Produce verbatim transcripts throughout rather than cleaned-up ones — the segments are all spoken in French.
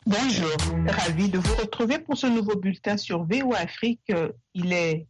Bonjour, ravi de vous retrouver pour ce nouveau bulletin sur V O A Afrique. Il est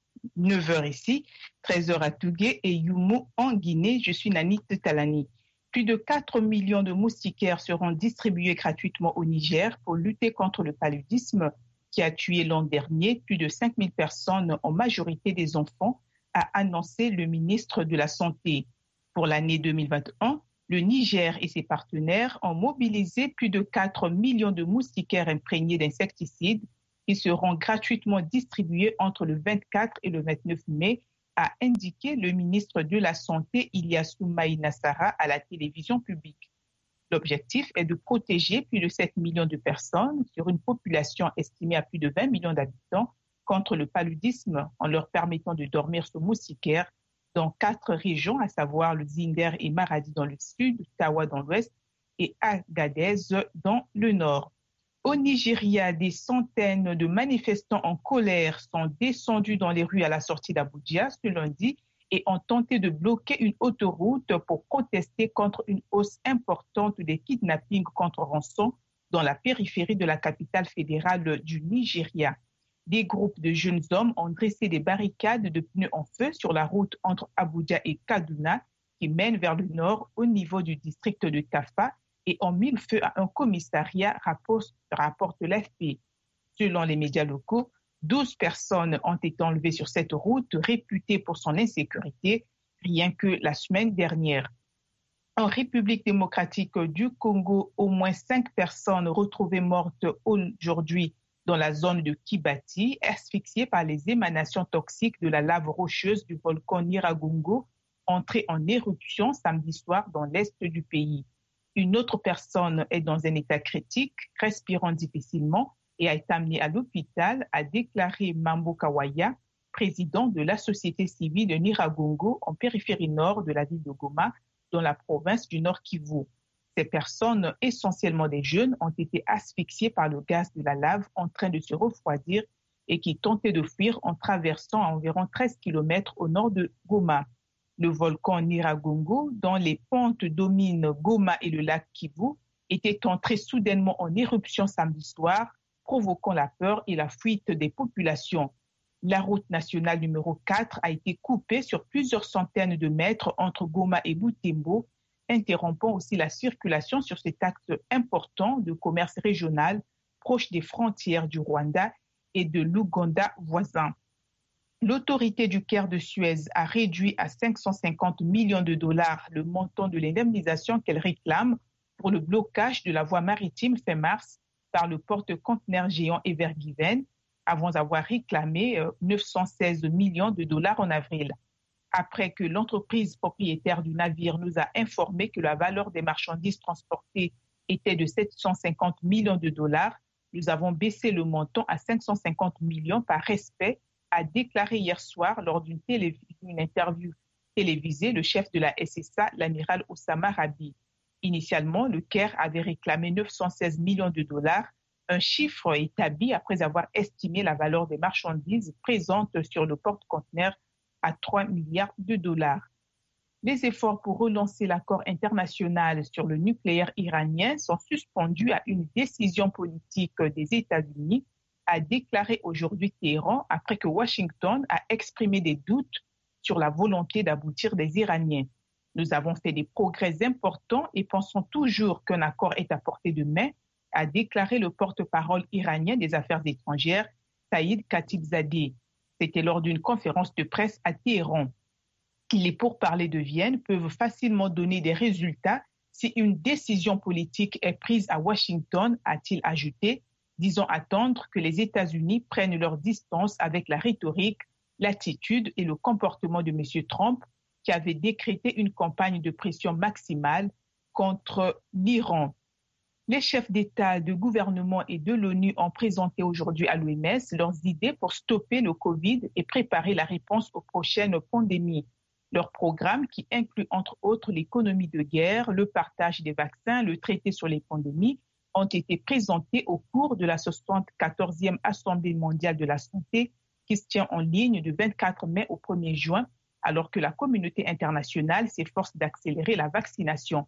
neuf heures ici, treize heures à Tougué et Yumu en Guinée. Je suis Nanit Talani. Plus de quatre millions de moustiquaires seront distribués gratuitement au Niger pour lutter contre le paludisme qui a tué l'an dernier plus de cinq mille personnes, en majorité des enfants, a annoncé le ministre de la Santé. Pour l'année deux mille vingt et un, le Niger et ses partenaires ont mobilisé plus de quatre millions de moustiquaires imprégnés d'insecticides qui seront gratuitement distribués entre le vingt-quatre et le vingt-neuf mai, a indiqué le ministre de la Santé Ilyas Soumaïla Sarra à la télévision publique. L'objectif est de protéger plus de sept millions de personnes sur une population estimée à plus de vingt millions d'habitants contre le paludisme en leur permettant de dormir sous moustiquaire dans quatre régions, à savoir le Zinder et Maradi dans le sud, Tawa dans l'ouest et Agadez dans le nord. Au Nigeria, des centaines de manifestants en colère sont descendus dans les rues à la sortie d'Abuja ce lundi et ont tenté de bloquer une autoroute pour protester contre une hausse importante des kidnappings contre rançon dans la périphérie de la capitale fédérale du Nigeria. Des groupes de jeunes hommes ont dressé des barricades de pneus en feu sur la route entre Abuja et Kaduna qui mène vers le nord au niveau du district de Tafa et ont mis le feu à un commissariat, rapporte, rapporte l'A F P. Selon les médias locaux, douze personnes ont été enlevées sur cette route réputée pour son insécurité rien que la semaine dernière. En République démocratique du Congo, au moins cinq personnes retrouvées mortes aujourd'hui dans la zone de Kibati, asphyxiées par les émanations toxiques de la lave rocheuse du volcan Nyiragongo, entré en éruption samedi soir dans l'est du pays. Une autre personne est dans un état critique, respirant difficilement et a été amenée à l'hôpital, a déclaré Mambo Kawaya, président de la société civile de Nyiragongo en périphérie nord de la ville de Goma, dans la province du Nord Kivu. Ces personnes, essentiellement des jeunes, ont été asphyxiées par le gaz de la lave en train de se refroidir et qui tentaient de fuir en traversant à environ treize kilomètres au nord de Goma. Le volcan Nyiragongo, dont les pentes dominent Goma et le lac Kivu, était entré soudainement en éruption samedi soir, provoquant la peur et la fuite des populations. La route nationale numéro quatre a été coupée sur plusieurs centaines de mètres entre Goma et Butembo, interrompant aussi la circulation sur cet axe important de commerce régional proche des frontières du Rwanda et de l'Ouganda voisin. L'autorité du Caire de Suez a réduit à cinq cent cinquante millions de dollars le montant de l'indemnisation qu'elle réclame pour le blocage de la voie maritime fin mars par le porte-conteneurs géant Evergiven, avant avoir réclamé neuf cent seize millions de dollars en avril. Après que l'entreprise propriétaire du navire nous a informé que la valeur des marchandises transportées était de sept cent cinquante millions de dollars, nous avons baissé le montant à cinq cent cinquante millions par respect, a déclaré hier soir lors d'une, télé- une interview télévisée le chef de la S S A, l'amiral Oussama Rabi. Initialement, le Caire avait réclamé neuf cent seize millions de dollars, un chiffre établi après avoir estimé la valeur des marchandises présentes sur le porte-conteneurs à trois milliards de dollars. Les efforts pour relancer l'accord international sur le nucléaire iranien sont suspendus à une décision politique des États-Unis, a déclaré aujourd'hui Téhéran après que Washington a exprimé des doutes sur la volonté d'aboutir des Iraniens. Nous avons fait des progrès importants et pensons toujours qu'un accord est à portée de main, a déclaré le porte-parole iranien des Affaires étrangères, Saïd Khatibzadeh. C'était lors d'une conférence de presse à Téhéran. Les pourparlers de Vienne peuvent facilement donner des résultats si une décision politique est prise à Washington, a-t-il ajouté, disons attendre que les États-Unis prennent leur distance avec la rhétorique, l'attitude et le comportement de M. Trump, qui avait décrété une campagne de pression maximale contre l'Iran. Les chefs d'État, de gouvernement et de l'ONU ont présenté aujourd'hui à l'O M S leurs idées pour stopper le Covid et préparer la réponse aux prochaines pandémies. Leur programme, qui inclut entre autres l'économie de guerre, le partage des vaccins, le traité sur les pandémies, ont été présentés au cours de la soixante-quatorzième Assemblée mondiale de la santé qui se tient en ligne du vingt-quatre mai au premier juin, alors que la communauté internationale s'efforce d'accélérer la vaccination.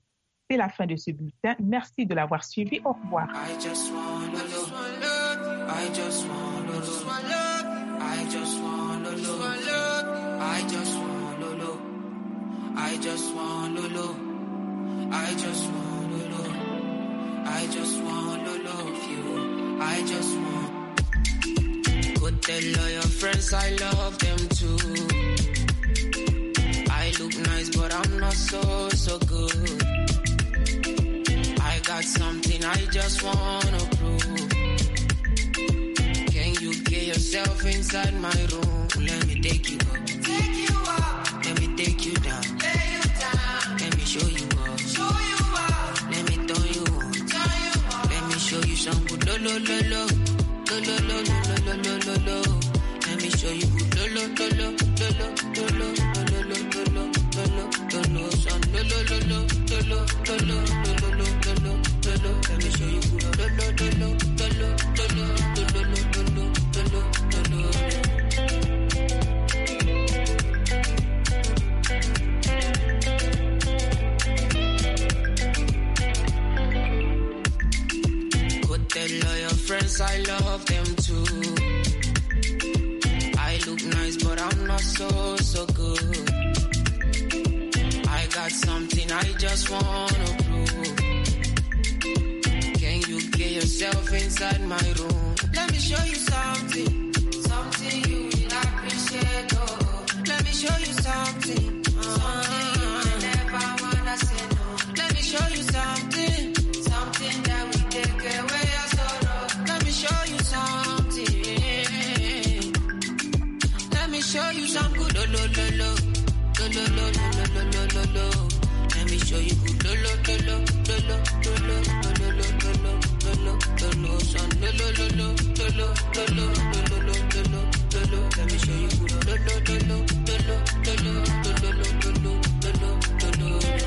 c'est la fin de ce bulletin. Merci de l'avoir suivi. Au revoir. I just want love. I just want love. I just want love. I just want love. I just want love. I just want love. I just want to love you. I just want. Go tell all your friends I love them too. I look nice, but I'm not so, so good. I got something I just wanna prove. Can you get yourself inside my room? Let me take you up. Take you up. Let me take you down. Lay you down. Let me show you up. Show you up. Let me turn you on. Turn you on. Let me show you some good lo lo lo lo. Lo lo lo lo lo lo lo lo. Let me show you good lo lo lo lo lo lo lo lo. Let me show you good. Go tell all your friends I love them too. I look nice, but I'm not so, so good. I got something I just wanna prove. Can you get yourself inside my room? Let me show you something, something you will appreciate. Oh, let me show you something, something you will never wanna say no. Let me show you something, something that will take away your sorrow. Let me show you something. Let me show you some good lo lo lo lo. Lo, lo, lo, lo, lo, lo, lo, lo. Let me show you good lo, lo, lo, lo, lo, lo, lo, lo, lo, lo, lo, lo, lo, lo, son lo, lo, lo, lo, lo, lo, lo, lo, lo, lo, lo, lo. Let me show you good lo, lo, lo, lo, lo, lo, lo, lo, lo, lo, lo, lo, lo.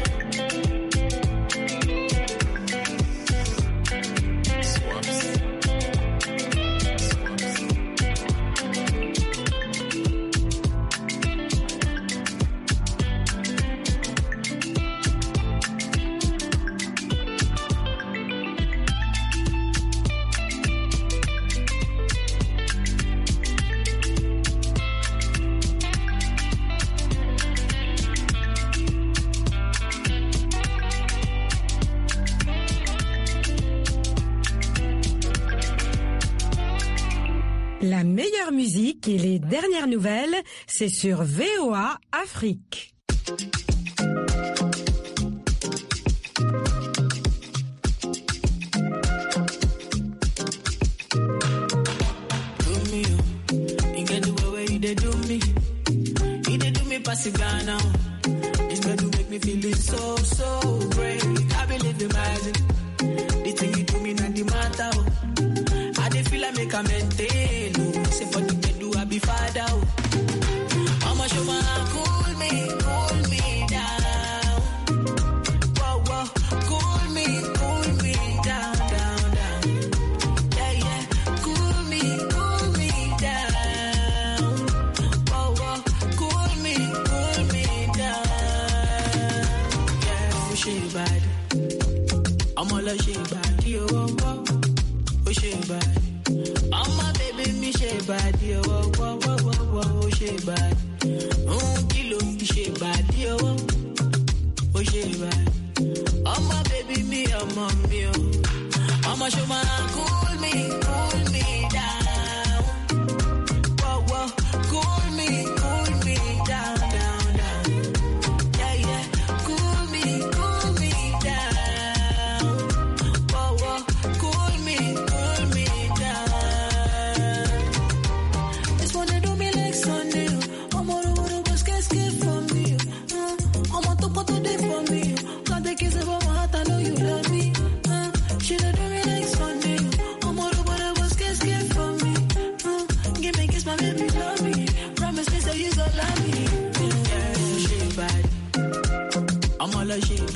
La meilleure musique et les dernières nouvelles, c'est sur V O A Afrique. Say for the bed, do I be father? Mama show my cool me, cool me down. Whoa, whoa, cool me, cool me down, down, down. Yeah, yeah, cool me, cool me down. Whoa, whoa, cool me, cool me down. Yeah, oh she bad, I'm all a she bad, yo, oh, oh, oh she bad. I'm my baby, me she bad, yo, oh, oh, oh, oh, oh, she bad. Oh, kilo, she bad, yo, oh, she bad. I'm my baby, me, I'm on me, oh. I'm a show my cool me, cool me down. Whoa, whoa, cool me, cool me down, down, down. Yeah, yeah, cool me, cool me down. Whoa, whoa, cool me, cool me down. This one they do me like Sunday. I'm all over the bus, get scared from me. Uh, I'm on top of the day for me. Got the kiss about my heart, I know you love me. Uh, she don't do me like Sunday. I'm all over the bus, get scared from me. Uh, give me a kiss, my baby, love me. Promise me, say you gon' love me. Yeah, she bad. I'm all a she